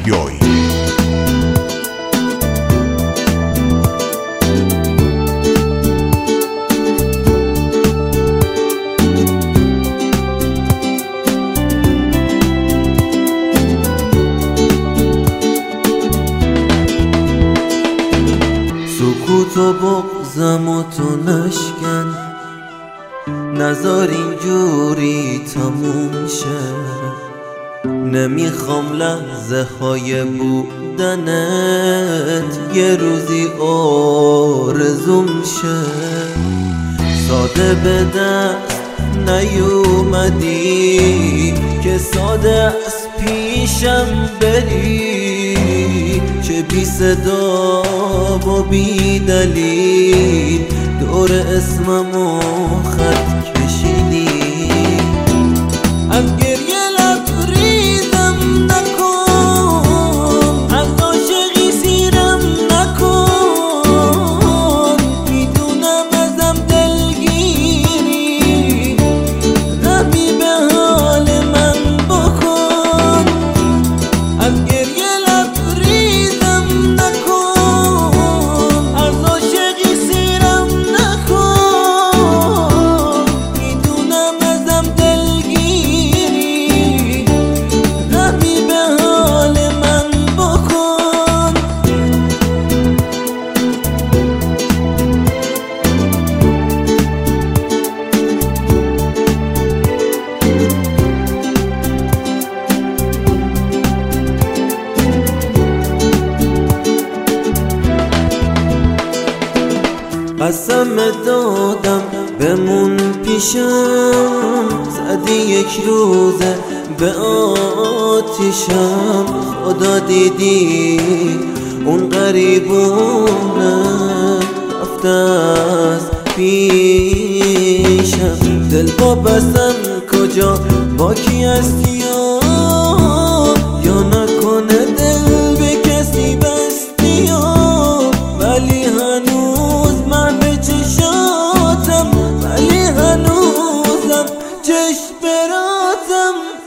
یحیایی. سکوت و بغضم و تو نشکن، نذار اینجوری تموم شه. نمیخوام لحظه های بودنت یه روزی آرزوم شه. ساده به دست نیومدی که ساده از پیشم بری، چه بی صدا و بی دلیل دور اسممو خط کشیدی. از گریه لبریزم نکن، از عاشقی سیرم نکن. میدونم ازم دلگیری، رحمی به حال من بکن. از گریه لبریزم نکن، از عاشقی سیرم نکن. میدونم ازم دلگیری، رحمی به حال من بکن. قسم دادم بمون پیشم، زدی یک روزه به آتیشم. خدا دیدی اون غریبونه رفته از پیشم. دل با بستم کجا با کی هستی یا نکنه دل به کسی بستی، ولی هنوز من به چشاتم، ولی هنوزم چشم براتم.